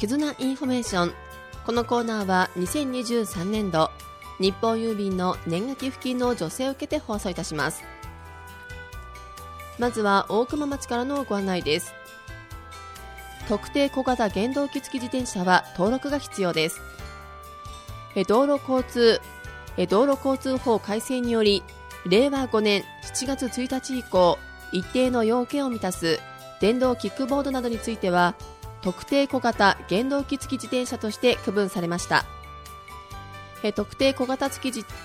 絆インフォメーション。このコーナーは2023年度日本郵便の年賀寄付金の助成を受けて放送いたします。まずは大熊町からのご案内です。特定小型原動機付き自転車は登録が必要です。道路交通法改正により令和5年7月1日以降一定の要件を満たす電動キックボードなどについては特定小型原動機付き自転車として区分されました。特定小型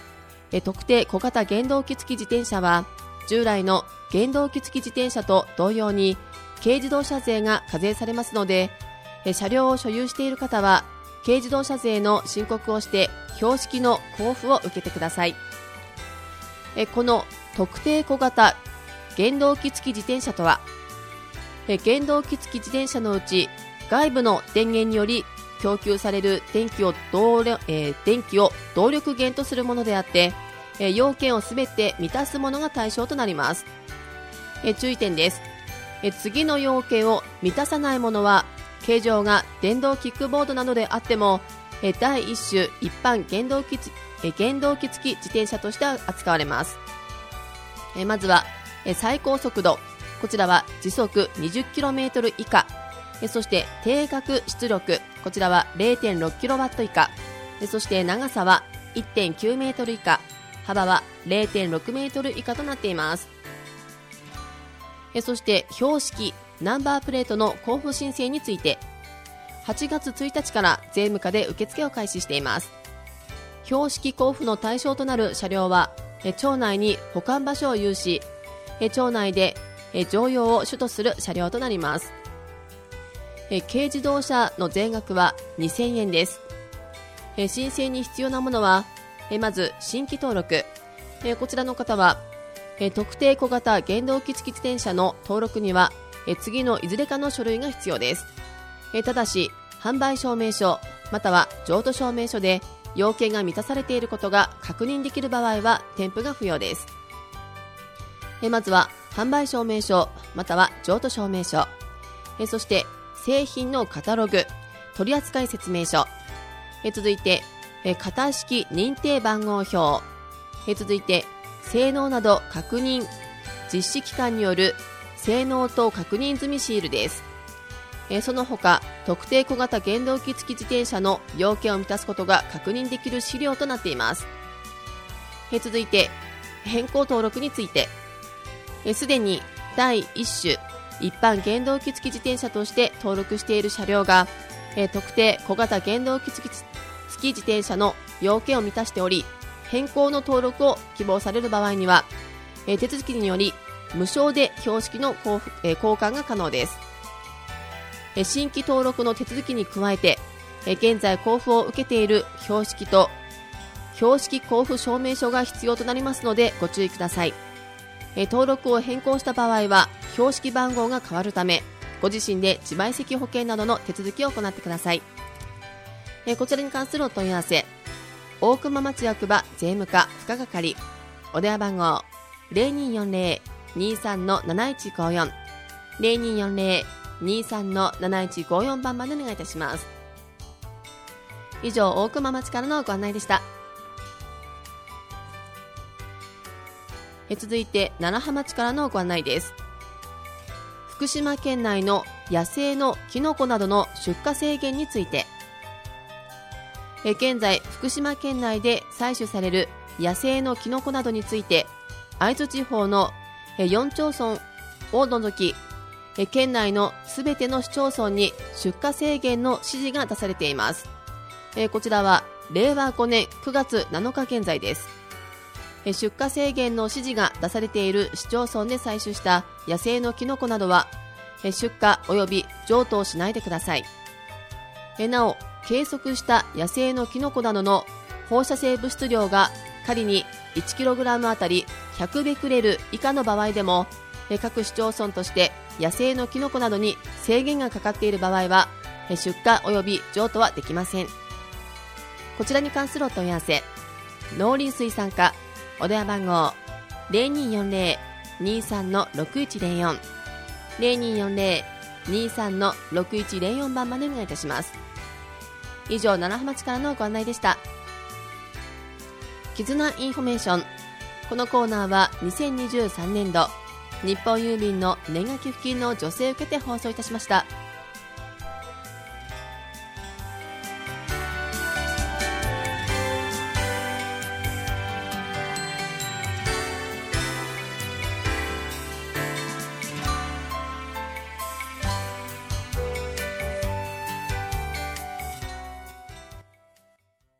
原動機付き自転車は従来の原動機付き自転車と同様に軽自動車税が課税されますので、車両を所有している方は軽自動車税の申告をして標識の交付を受けてください。この特定小型原動機付き自転車とは、原動機付き自転車のうち外部の電源により供給される電気を動力源とするものであって、要件をすべて満たすものが対象となります。注意点です。次の要件を満たさないものは形状が電動キックボードなどであっても第一種一般原動機付き自転車として扱われます。まずは最高速度、こちらは時速 20km 以下、そして定格出力、こちらは 0.6kW 以下、そして長さは 1.9 メートル以下、幅は 0.6 メートル以下となっています。そして標識ナンバープレートの交付申請について8月1日から税務課で受付を開始しています。標識交付の対象となる車両は町内に保管場所を有し、町内で乗用を主とする車両となります。軽自動車の税額は2000円です。申請に必要なものはまず新規登録、こちらの方は特定小型原動機付き自転車の登録には次のいずれかの書類が必要です。ただし販売証明書または譲渡証明書で要件が満たされていることが確認できる場合は添付が不要です。まずは販売証明書または譲渡証明書、そして製品のカタログ、取扱説明書、続いて型式認定番号表、続いて性能など確認実施機関による性能と確認済みシールです。その他特定小型原動機付き自転車の要件を満たすことが確認できる資料となっています。続いて変更登録について、すでに第一種一般原動機付き自転車として登録している車両が特定小型原動機付き自転車の要件を満たしており変更の登録を希望される場合には手続きにより無償で標識の交換が可能です。新規登録の手続きに加えて現在交付を受けている標識と標識交付証明書が必要となりますのでご注意ください。登録を変更した場合は標識番号が変わるためご自身で自賠責保険などの手続きを行ってください。こちらに関するお問い合わせ、大熊町役場税務課付加係、お電話番号 0240-23-7154 0240-23-7154 番までお願いいたします。以上、大熊町からのご案内でした。続いて楢葉町からのご案内です。福島県内の野生のキノコなどの出荷制限について、現在福島県内で採取される野生のキノコなどについて会津地方の4町村を除き県内のすべての市町村に出荷制限の指示が出されています。こちらは令和5年9月7日現在です。出荷制限の指示が出されている市町村で採取した野生のキノコなどは出荷及び譲渡をしないでください。なお計測した野生のキノコなどの放射性物質量が仮に 1kg あたり100ベクレル以下の場合でも各市町村として野生のキノコなどに制限がかかっている場合は出荷及び譲渡はできません。こちらに関するお問い合わせ、農林水産課お電話番号 0240-23-6104 0240-23-6104 番までお願いいたします。 以上、楢葉町からのご案内でした。絆インフォメーション。このコーナーは2023年度日本郵便の年賀寄付金の助成を受けて放送いたしました。